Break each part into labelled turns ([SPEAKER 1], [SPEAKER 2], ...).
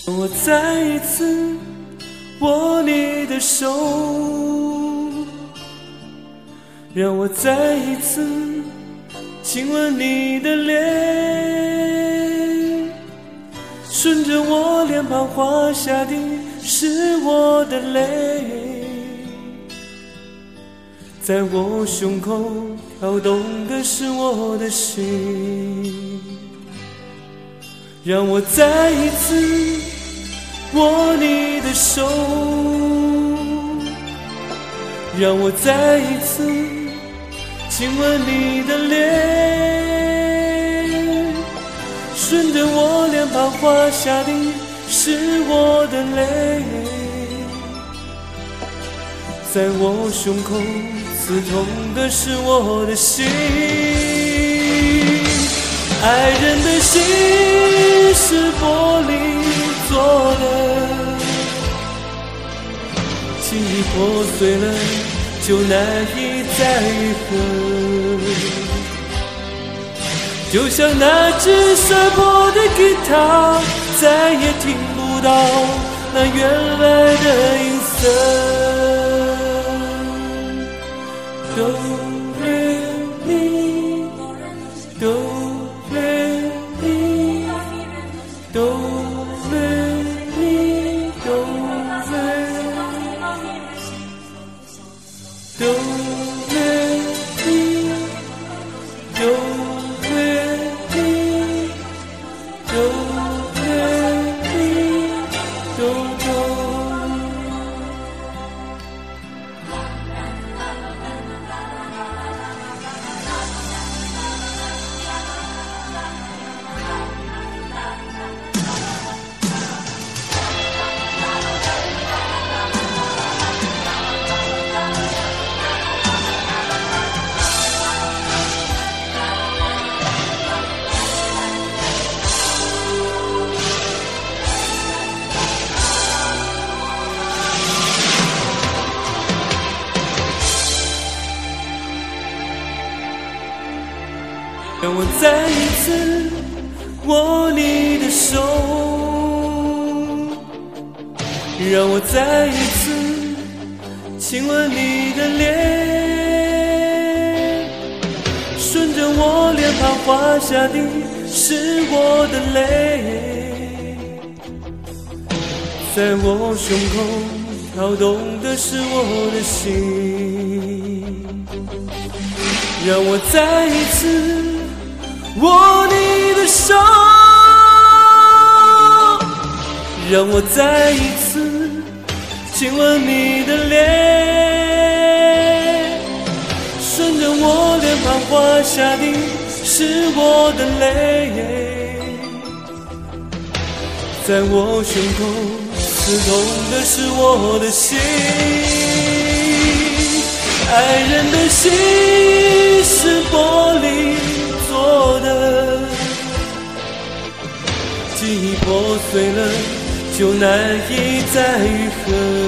[SPEAKER 1] 我再一次握你的手，让我再一次亲吻你的脸，顺着我脸庞滑下的是我的泪，在我胸口跳动的是我的心，让我再一次握你的手，让我再一次亲吻你的脸，顺着我脸庞滑下的是我的泪，在我胸口刺痛的是我的心，爱人的心是玻璃做的，轻易破碎了就难以再愈合，就像那只摔破的吉他，再也听不到那原来的音色。哆来咪，哆来咪，哆来咪，哆来，哆来咪，哆来咪，哆来咪，哆哆。让我再一次握你的手，让我再一次亲吻你的脸，顺着我脸庞滑下的是我的泪，在我胸口跳动的是我的心，让我再一次握你的手，让我再一次亲吻你的脸，顺着我脸庞滑下的是我的泪，在我胸口刺痛的是我的心，爱人的心是玻璃做的，记忆破碎了就难以再愈合，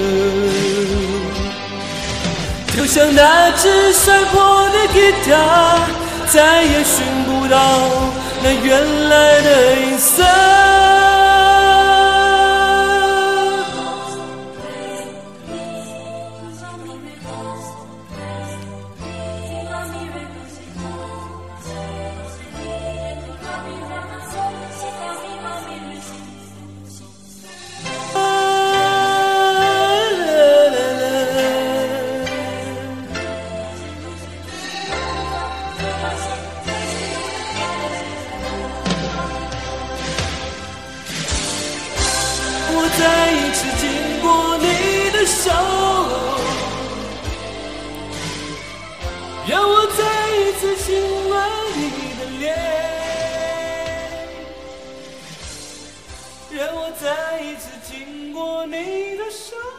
[SPEAKER 1] 就像那只摔破的吉他，再也寻不到那原来的音色。我再一次经过你的手，让我再一次亲吻你的脸，让我再一次经过你的手。